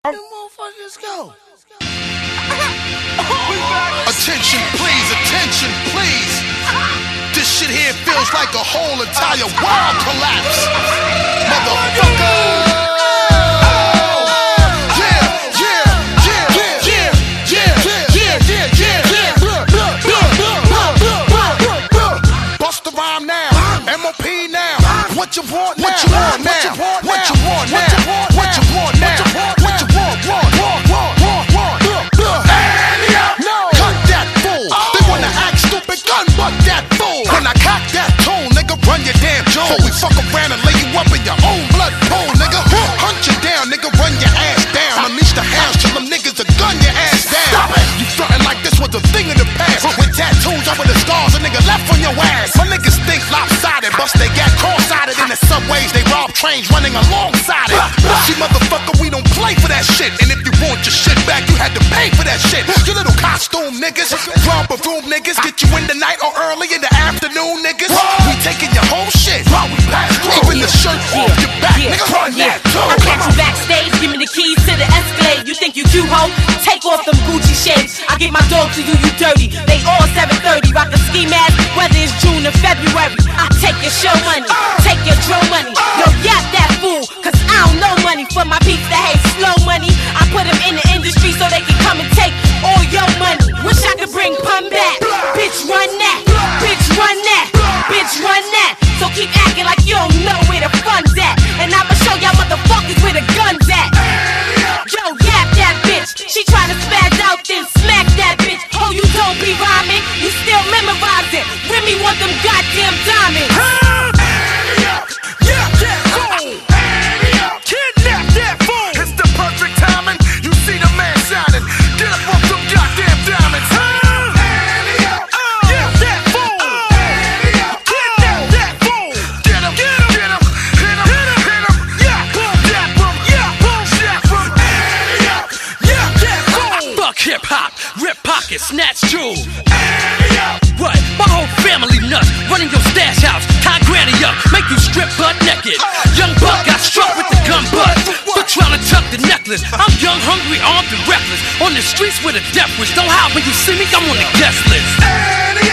Where the motherfuckers go? Attention please. This shit here feels like a whole entire world collapse. Motherfucker. Bust the rhyme now. MOP now. What you want now? What you want now? What you want now? What you want now? What you want? Cut that fool. They wanna act stupid, gun butt that fool. When I cock that tune, nigga, run your damn jaw. Before we fuck around and lay you up in your own blood pool, nigga. Hunt you down, nigga, run your ass down. Unleash the hounds till them niggas will gun your ass down. You frontin' like this was a thing of the past. With tattoos over the scars, a nigga left on your ass. My niggas think lopsided, bust they got cross-sided in the subways. They rob trains running alongside it. See, motherfucker, we don't play for that shit. And if you want your shit back, you had to pay for that shit. You little costume niggas, romper room niggas, get you in the night or early in the afternoon niggas. We taking your whole shit, even the shirt off your back, nigga. Run that too. I catch you backstage, give me the keys to the Escalade. You think you cute, ho? Take off them Gucci shades. I get my dog to you, you dirty. They all 730, rock a ski mask, whether it's June or February. I take your show money, take your drum money. Yo, yap that fool, cause I don't know money. For my peeps that hate slow money, I put them in the industry so they can come and take all your money. Wish I could bring pun back. Bitch, run that. Bitch, run that. Bitch, run that. So keep acting like you don't know where the fun's at. And I'ma show y'all motherfuckers where the gun's at. Yo, yap that bitch. She tryna spaz out, then smack that bitch. Oh, you don't be rhyming, you still memorizing. Remy want them goddamn diamonds. Yeah, that fool. Kidnap that fool. It's the perfect timing. You see the man shining. Get up off them goddamn diamonds. Yeah, that fool. Kidnap that fool. Get him. Hit him. Yeah, boom, that boom. Yeah, boom, that boom. Yeah, that fool. Fuck hip hop, rip pockets, snatch jewels. What? My whole family nuts. Running your stash house, tie granny up, make you strip butt naked. Young buck got struck with the gun butt. Still trying to tuck the necklace. I'm young, hungry, armed, and reckless. On the streets with a death wish. Don't hide when you see me, I'm on the guest list.